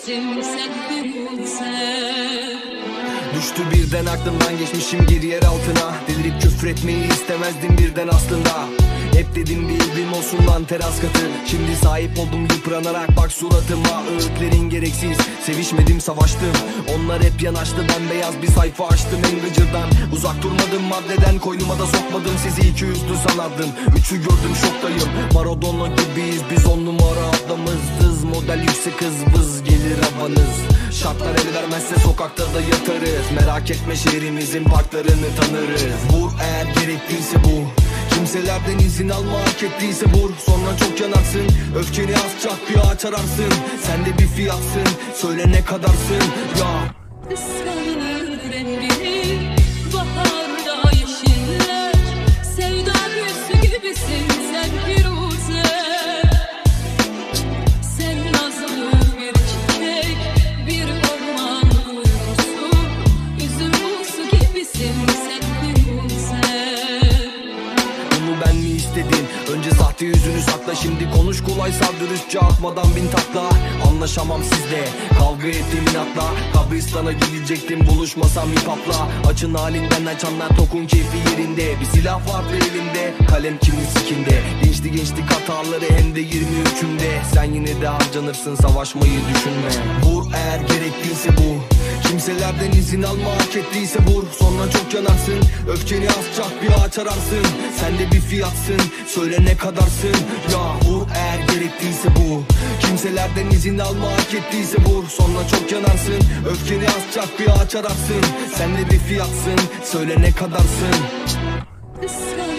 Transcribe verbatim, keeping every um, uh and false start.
gibisin sen gülsen. Düştü birden aklımdan, geçmişim geri yer altına. Delirip küfretmeyi istemezdim birden aslında. Hep dedim bildim olsun lan teras katı. Şimdi sahip oldum yıpranarak bak suratıma. Öğütlerin gereksiz, sevişmedim savaştım. Onlar hep yanaştı, ben beyaz bir sayfa açtım en gıcırdan. Uzak durmadım maddeden, koynuma da sokmadım. Sizi iki yüzlü sanardım, üçü gördüm şoktayım. Maradona gibiyiz biz, on numara adamız. Dız model yüksek hız, vız gelir havanız. Şartlar el vermezse sokakta da yatarız. Merak etme şehrimizin parklarını tanırız. Vur eğer gerekliyse bu, kimselerden izin alma, hak ettiyse vur. Sonra çok yanarsın, öfkeni az çak bir ağaç ararsın. Sen de bir fiyatsın, söyle ne kadarsın ya. Islanır rengini baharda yeşiller. Sevda büyüsü gibisin sen Firuze. Sen nazlı bir çiçek, bir orman uykusu. Üzüm buğusu gibisin sen Firuze. Bunu ben mi istedim? Önce sahte yüzünü sakla, şimdi konuş kolay sar dürüstçe, atmadan bin takla. Anlaşamam sizle, kavga ettim inatla. Kabristana gidecektim buluşmasam hip hopla. Açın halinden açanlar tokun keyfi yerinde. Bir silah vardı elimde, kalem kimin sikinde. Gençti gençlik hataları hem de yirmi üçümde. Sen yine de harcanırsın, savaşmayı düşünme. Vur eğer gerekliyse bu, kimselerden izin alma, hak ettiyse vur. Sonra çok yanarsın, öfkeni az çak bir ağaç ararsın. Sen de bir fiyatsın, söyle ne kadarsın ya. Vur eğer gerekliyse bu, kimselerden izin alma, hak ettiyse vur. Sonra çok yanarsın, öfkeni az çak bir ağaç ararsın. Sen de bir fiyatsın, söyle ne kadarsın.